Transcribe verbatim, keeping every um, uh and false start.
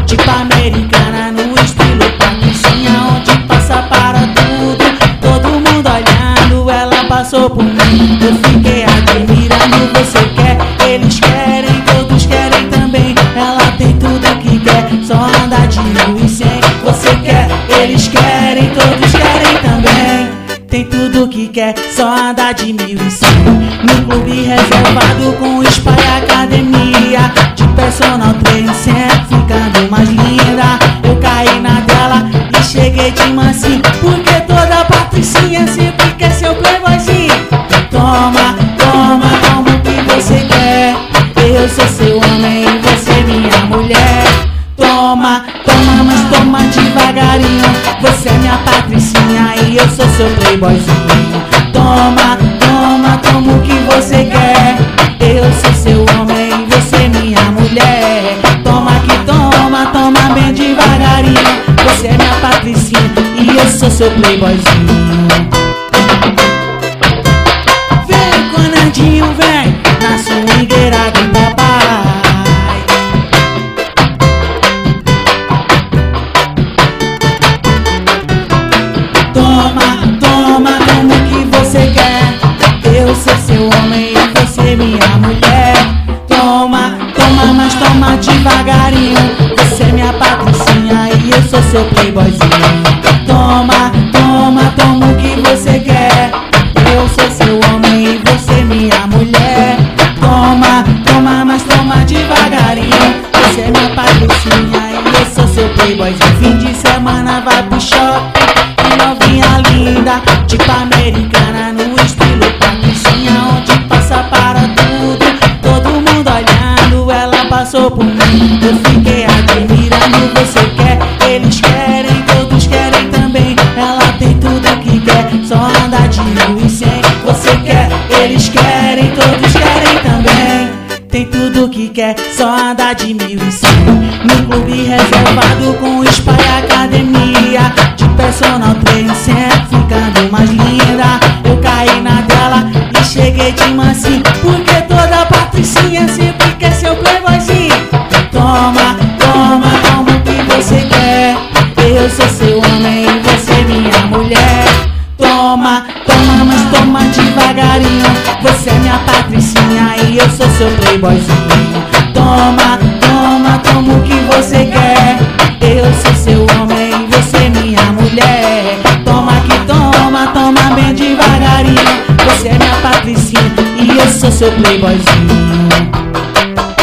tipo americana no estilo patricinha, onde passa para tudo, todo mundo olhando, ela passou por mim, eu fiquei admirando. Você quer, eles querem, todos querem também, ela tem tudo que quer, só anda de mil e cem. Você quer, eles querem, todos querem também, tem tudo que quer, só anda de mil e cem. No clube reservado com spa e academia, de personal trainer, sempre ficando mais linda. Eu caí na dela e cheguei de mansinho, porque toda patricinha sempre quer ser o playboyzinho. Toma, toma, toma o que você quer, eu sou seu homem e você minha mulher. Toma, toma, mas toma devagarinho, você é minha patricinha e eu sou seu playboyzinho. Toma, toma, toma o que você quer, eu sou seu homem e você minha mulher. Toma que toma, toma bem devagarinho, você é minha patricinha e eu sou seu playboyzinho. Vem com Nandinho, vem na swingueira do papai. Toma, toma, toma o que você quer, eu sou seu homem e você minha mulher. Toma, toma, mas toma devagarinho, você é minha patricinha e eu sou seu playboyzinho. Toma, toma, toma o que você quer, eu sou seu homem e você minha mulher. Toma, toma, mas toma devagarinho, você é minha patricinha e eu sou seu playboyzinho. Fim de semana vai pro shopping, novinha linda, tipo americana no estilo patricinha, onde passa para tudo, todo mundo olhando, ela passou por mim, eu fiquei admirando. Você quer, eles querem, todos querem também, ela tem tudo que quer, só anda de mil e cem. Você quer, eles querem, todos querem também, tem tudo que quer, só anda de mil e cem. No clube reservado com spa e academia, de personal trainer, sempre ficando mais linda. Eu caí na dela e cheguei de mansinho, porque toda patricinha sempre quer ser o playboyzinho. Toma, toma, toma o que você quer, eu sou seu homem e você minha mulher. Toma, toma, mas toma devagarinho, você é minha patricinha e eu sou seu playboyzinho. Toma, toma, toma o que você quer, eu sou seu homem e você minha mulher. Toma que toma, toma bem devagarinho, você é minha patricinha e eu sou seu playboyzinho.